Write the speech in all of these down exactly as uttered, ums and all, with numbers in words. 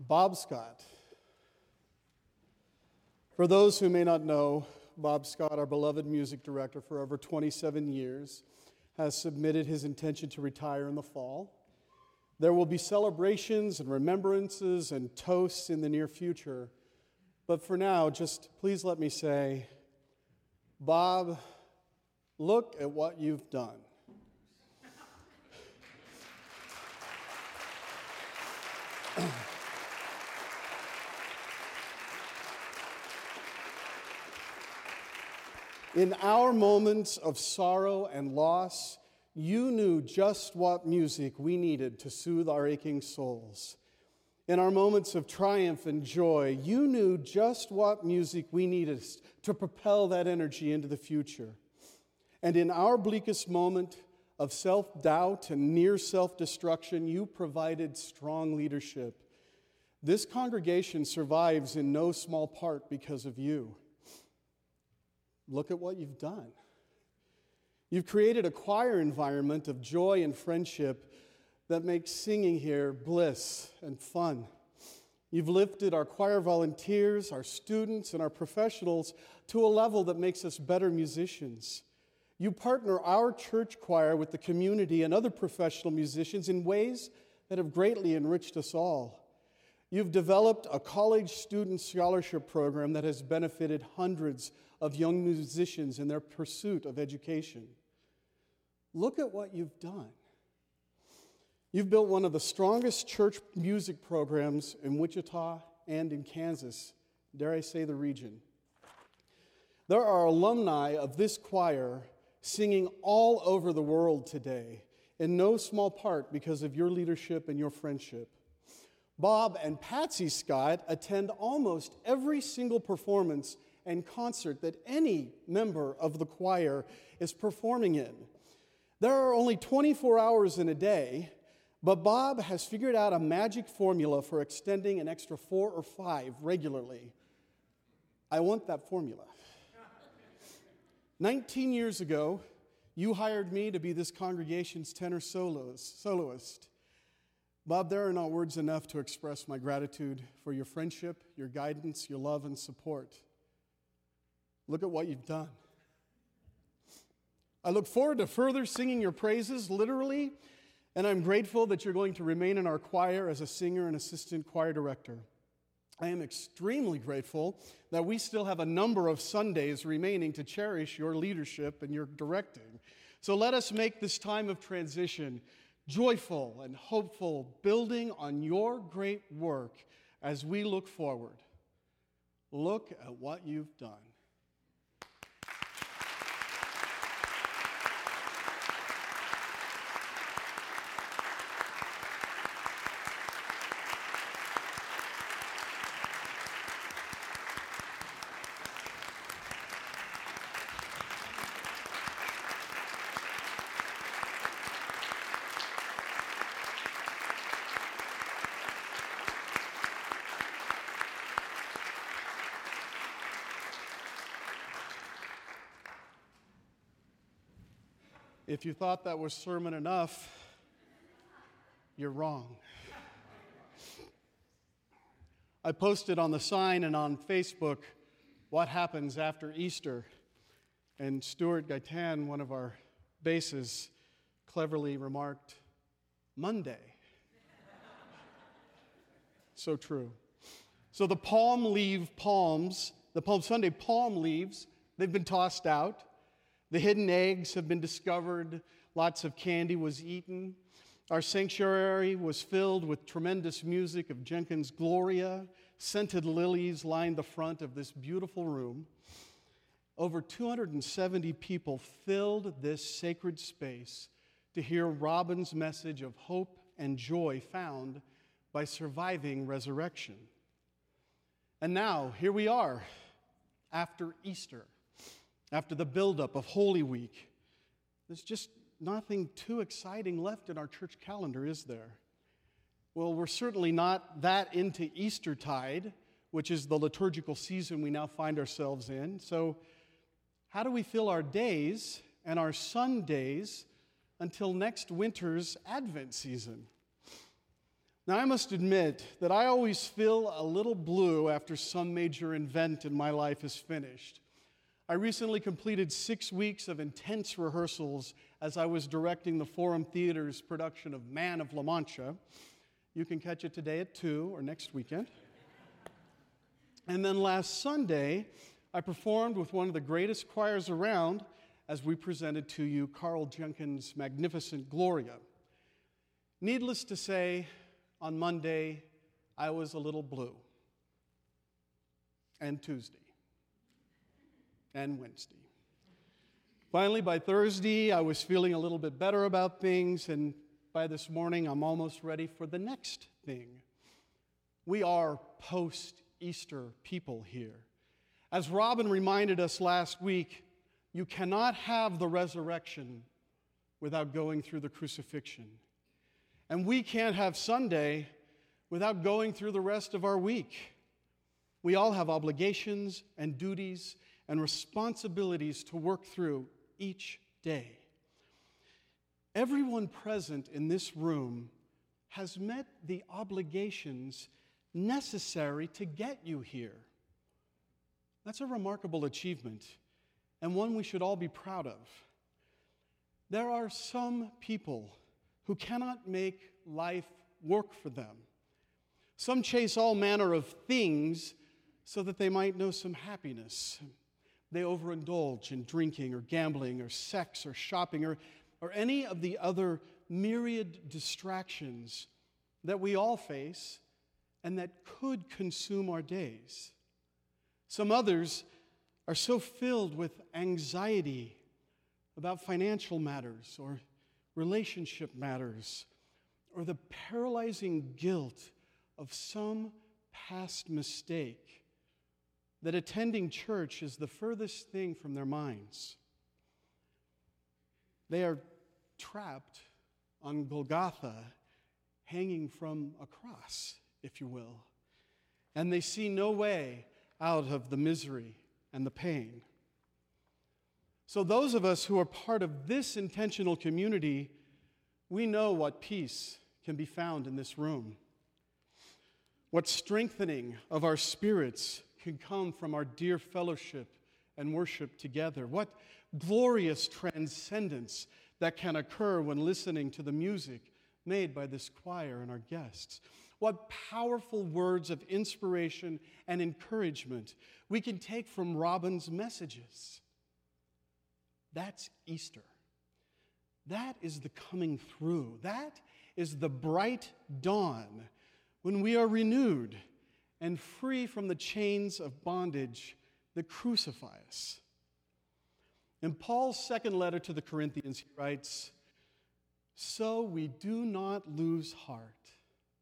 Bob Scott. For those who may not know, Bob Scott, our beloved music director for over twenty-seven years, has submitted his intention to retire in the fall. There will be celebrations and remembrances and toasts in the near future. But for now, just please let me say, Bob, look at what you've done. In our moments of sorrow and loss, you knew just what music we needed to soothe our aching souls. In our moments of triumph and joy, you knew just what music we needed to propel that energy into the future. And in our bleakest moment of self-doubt and near self-destruction, you provided strong leadership. This congregation survives in no small part because of you. Look at what you've done. You've created a choir environment of joy and friendship that makes singing here bliss and fun. You've lifted our choir volunteers, our students, and our professionals to a level that makes us better musicians. You partner our church choir with the community and other professional musicians in ways that have greatly enriched us all. You've developed a college student scholarship program that has benefited hundreds of young musicians in their pursuit of education. Look at what you've done. You've built one of the strongest church music programs in Wichita and in Kansas, dare I say the region. There are alumni of this choir singing all over the world today, in no small part because of your leadership and your friendship. Bob and Patsy Scott attend almost every single performance and concert that any member of the choir is performing in. There are only twenty-four hours in a day, but Bob has figured out a magic formula for extending an extra four or five regularly. I want that formula. Nineteen years ago, you hired me to be this congregation's tenor soloist. soloist. Bob, there are not words enough to express my gratitude for your friendship, your guidance, your love, and support. Look at what you've done. I look forward to further singing your praises, literally, and I'm grateful that you're going to remain in our choir as a singer and assistant choir director. I am extremely grateful that we still have a number of Sundays remaining to cherish your leadership and your directing. So let us make this time of transition joyful and hopeful, building on your great work as we look forward. Look at what you've done. If you thought that was sermon enough, you're wrong. I posted on the sign and on Facebook what happens after Easter, and Stuart Gaitan, one of our basses, cleverly remarked, Monday. So true. So the palm leaf palms, the Palm Sunday palm leaves, they've been tossed out. The hidden eggs have been discovered. Lots of candy was eaten. Our sanctuary was filled with tremendous music of Jenkins' Gloria. Scented lilies lined the front of this beautiful room. Over two hundred seventy people filled this sacred space to hear Robin's message of hope and joy found by surviving resurrection. And now, here we are, after Easter. After the buildup of Holy Week, there's just nothing too exciting left in our church calendar, is there? Well, we're certainly not that into Eastertide, which is the liturgical season we now find ourselves in. So how do we fill our days and our Sundays until next winter's Advent season? Now, I must admit that I always feel a little blue after some major event in my life is finished. I recently completed six weeks of intense rehearsals as I was directing the Forum Theater's production of Man of La Mancha. You can catch it today at two or next weekend. And then last Sunday, I performed with one of the greatest choirs around as we presented to you Carl Jenkins' magnificent Gloria. Needless to say, on Monday, I was a little blue. And Tuesday. And Wednesday. Finally, by Thursday, I was feeling a little bit better about things, and by this morning, I'm almost ready for the next thing. We are post-Easter people here. As Robin reminded us last week, you cannot have the resurrection without going through the crucifixion. And we can't have Sunday without going through the rest of our week. We all have obligations and duties and responsibilities to work through each day. Everyone present in this room has met the obligations necessary to get you here. That's a remarkable achievement, and one we should all be proud of. There are some people who cannot make life work for them. Some chase all manner of things so that they might know some happiness. They overindulge in drinking or gambling or sex or shopping or, or any of the other myriad distractions that we all face and that could consume our days. Some others are so filled with anxiety about financial matters or relationship matters or the paralyzing guilt of some past mistake that attending church is the furthest thing from their minds. They are trapped on Golgotha, hanging from a cross, if you will, and they see no way out of the misery and the pain. So those of us who are part of this intentional community, we know what peace can be found in this room, what strengthening of our spirits can come from our dear fellowship and worship together. What glorious transcendence that can occur when listening to the music made by this choir and our guests. What powerful words of inspiration and encouragement we can take from Robin's messages. That's Easter. That is the coming through. That is the bright dawn when we are renewed and free from the chains of bondage that crucify us. In Paul's second letter to the Corinthians, he writes, "So we do not lose heart.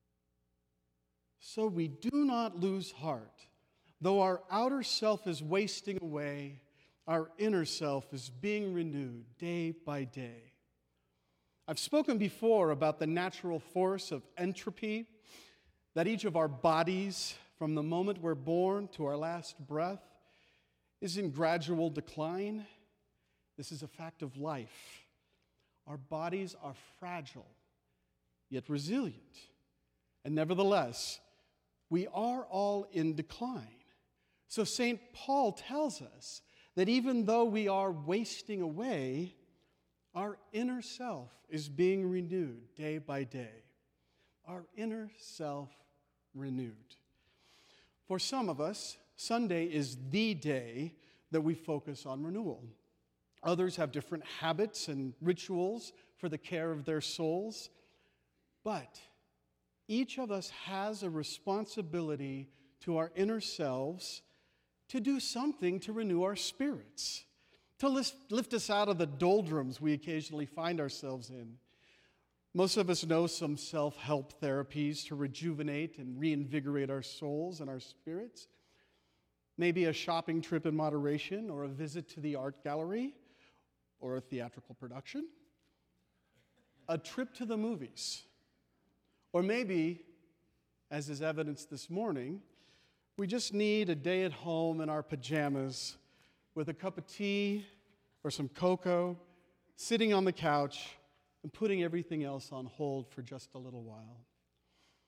So we do not lose heart. Though our outer self is wasting away, our inner self is being renewed day by day." I've spoken before about the natural force of entropy, that each of our bodies, from the moment we're born to our last breath, is in gradual decline. This is a fact of life. Our bodies are fragile, yet resilient. And nevertheless, we are all in decline. So Saint Paul tells us that even though we are wasting away, our inner self is being renewed day by day. Our inner self renewed. For some of us, Sunday is the day that we focus on renewal. Others have different habits and rituals for the care of their souls. But each of us has a responsibility to our inner selves to do something to renew our spirits, to lift, lift us out of the doldrums we occasionally find ourselves in. Most of us know some self-help therapies to rejuvenate and reinvigorate our souls and our spirits. Maybe a shopping trip in moderation, or a visit to the art gallery, or a theatrical production. A trip to the movies. Or maybe, as is evidenced this morning, we just need a day at home in our pajamas with a cup of tea or some cocoa, sitting on the couch and putting everything else on hold for just a little while.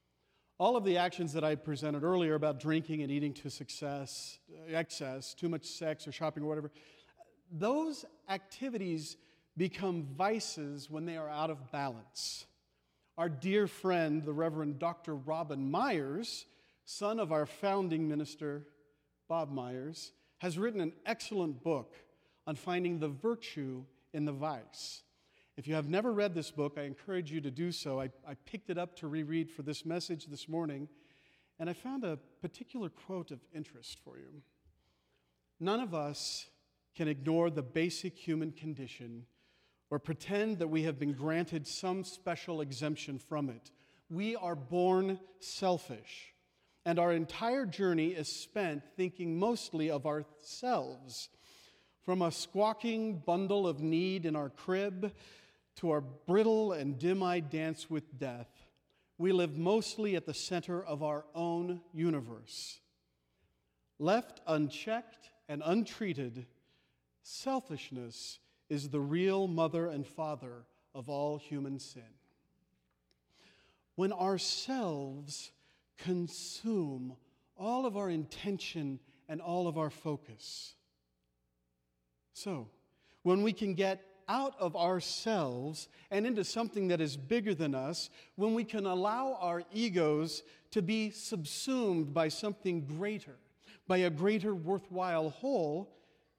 All of the actions that I presented earlier about drinking and eating to success, excess, too much sex or shopping or whatever, those activities become vices when they are out of balance. Our dear friend, the Reverend Doctor Robin Myers, son of our founding minister, Bob Myers, has written an excellent book on finding the virtue in the vice. If you have never read this book, I encourage you to do so. I, I picked it up to reread for this message this morning, and I found a particular quote of interest for you. None of us can ignore the basic human condition or pretend that we have been granted some special exemption from it. We are born selfish, and our entire journey is spent thinking mostly of ourselves. From a squawking bundle of need in our crib to our brittle and dim-eyed dance with death, we live mostly at the center of our own universe. Left unchecked and untreated, selfishness is the real mother and father of all human sin. When ourselves consume all of our intention and all of our focus. So, when we can get out of ourselves and into something that is bigger than us, when we can allow our egos to be subsumed by something greater, by a greater worthwhile whole,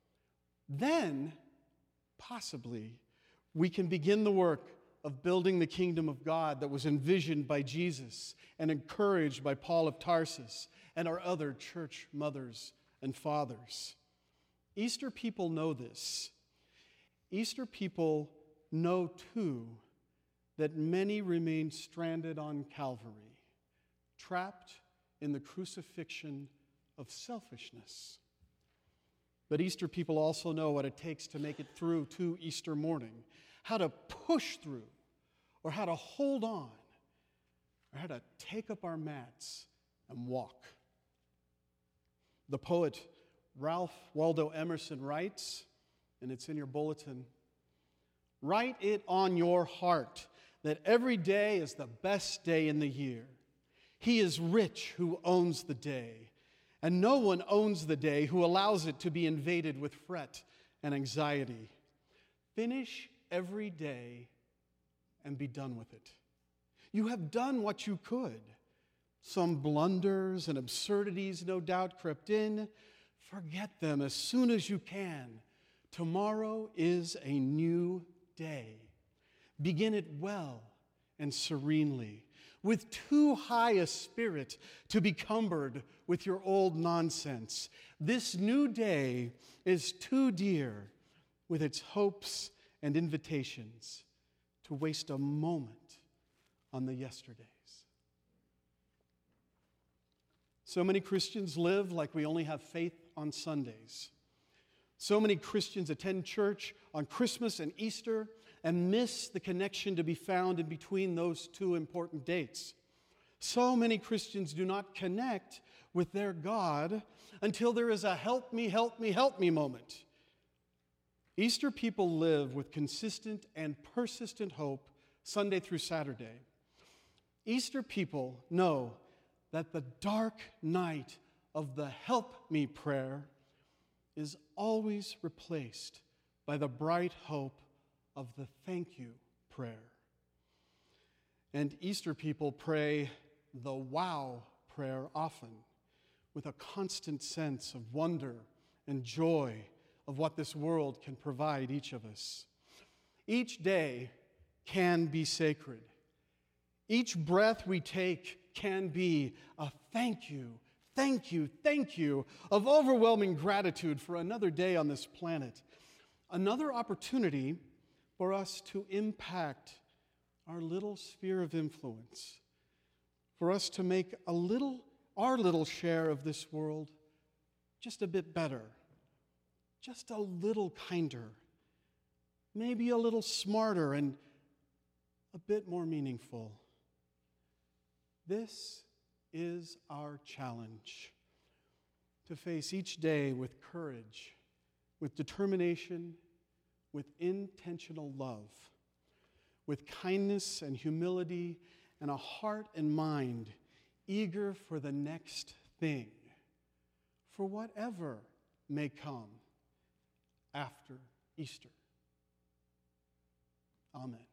then possibly we can begin the work of building the kingdom of God that was envisioned by Jesus and encouraged by Paul of Tarsus and our other church mothers and fathers. Easter people know this. Easter people know, too, that many remain stranded on Calvary, trapped in the crucifixion of selfishness. But Easter people also know what it takes to make it through to Easter morning, how to push through, or how to hold on, or how to take up our mats and walk. The poet Ralph Waldo Emerson writes, and it's in your bulletin, "Write it on your heart that every day is the best day in the year. He is rich who owns the day, and no one owns the day who allows it to be invaded with fret and anxiety. Finish every day and be done with it. You have done what you could. Some blunders and absurdities no doubt crept in. Forget them as soon as you can. Tomorrow is a new day. Begin it well and serenely, with too high a spirit to be cumbered with your old nonsense. This new day is too dear, with its hopes and invitations, to waste a moment on the yesterdays." So many Christians live like we only have faith on Sundays. So many Christians attend church on Christmas and Easter and miss the connection to be found in between those two important dates. So many Christians do not connect with their God until there is a help me, help me, help me moment. Easter people live with consistent and persistent hope Sunday through Saturday. Easter people know that the dark night of the help me prayer is always replaced by the bright hope of the thank you prayer. And Easter people pray the wow prayer often, with a constant sense of wonder and joy of what this world can provide each of us. Each day can be sacred. Each breath we take can be a thank you, thank you, thank you of overwhelming gratitude for another day on this planet. Another opportunity for us to impact our little sphere of influence, for us to make a little, our little share of this world just a bit better, just a little kinder, maybe a little smarter and a bit more meaningful. This is our challenge, to face each day with courage, with determination, with intentional love, with kindness and humility and a heart and mind eager for the next thing, for whatever may come after Easter. Amen.